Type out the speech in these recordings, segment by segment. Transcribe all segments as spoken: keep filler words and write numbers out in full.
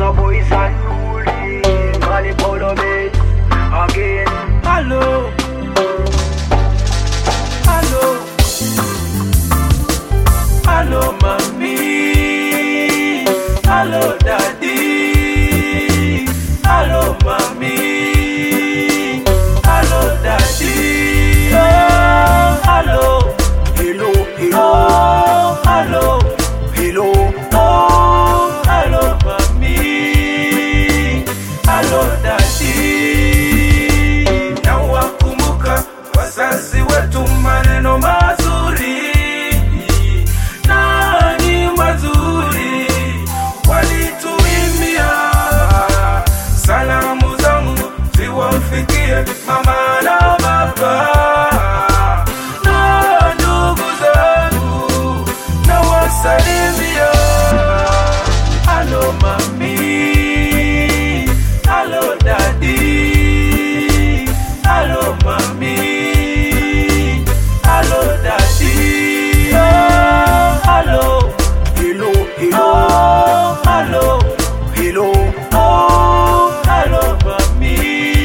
a boys unruly. Money follow me again. Hello, hello, hello, mommy, hello, daddy, hello, mommy, hello, daddy, oh, hello, Hello, hello, oh, hello, hello. oh, hello, mommy, hello, daddy. Na wakumbuka wazazi wetu maneno mazuri, nani mazuri walituimbia. Salamu zangu ziwafikie mama na baba na ndugu zangu, na wasalimia. Hello mami, hello daddy, hello mami, hello daddy, oh, hello, Hello, hello, oh, hello, hello. oh, hello mami,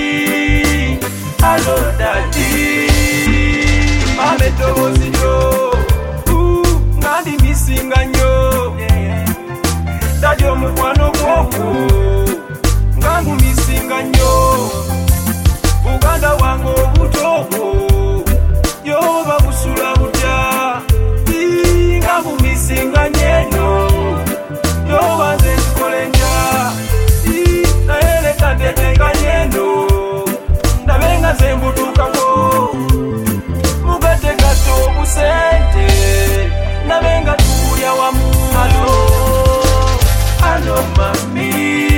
hello daddy. Mame tobozi nyo, uh, ngandi misinga nyo, daddy omukwano gwoko, ngangu misinga nyo, Buganda wange obutoko, yoba busula butya, Ii, ngangu misinga nyeno, yoba nze nkole ntya, Ii, naye leka ndetenga nyeno, ndabe nga nze mbutuukako, mugate gato obusente, ndabe nga tukulya wamu. Hello, hello mami,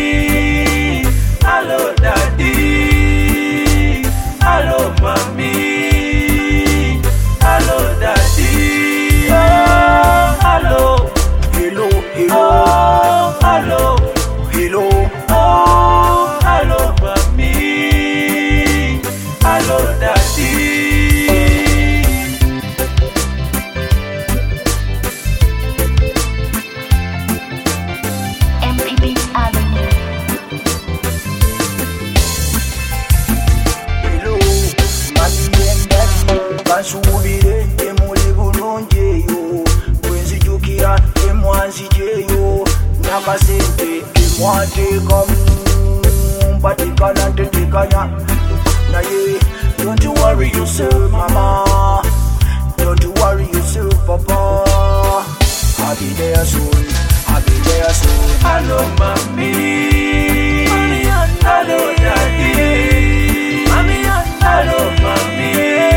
hello daddy, hello mami, hello daddy, oh, hello, Hello, hello, oh, hello, hello. oh, hello mami, hello daddy. M P Beats Avenue. Hello, mami and daddy, bansubire temuli bulungi eyo, bwenzijukira temwanzijeyo, nakasente temwateekamu, mpatikana ntetekanya naye. Don't you worry yourself mama, don't you worry yourself papa, I'll be there soon, I'll be there soon. Hello mami, hello daddy, hello mami,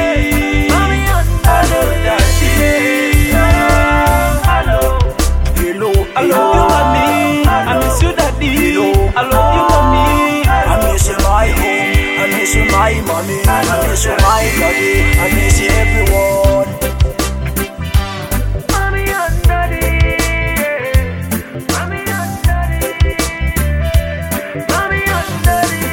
hello daddy, hello, Hello, I love you mami, I miss you daddy, I love you mami, I miss you my home, I miss you my mommy, I miss you my daddy, I miss you everyone. mommy and daddy, mommy and daddy, mommy and daddy,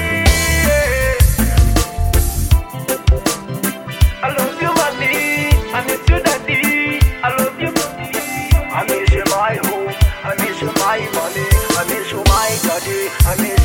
I love you mommy, I miss you daddy, I love you mommy. I miss you my home, I miss you my mommy, I miss you my daddy, I miss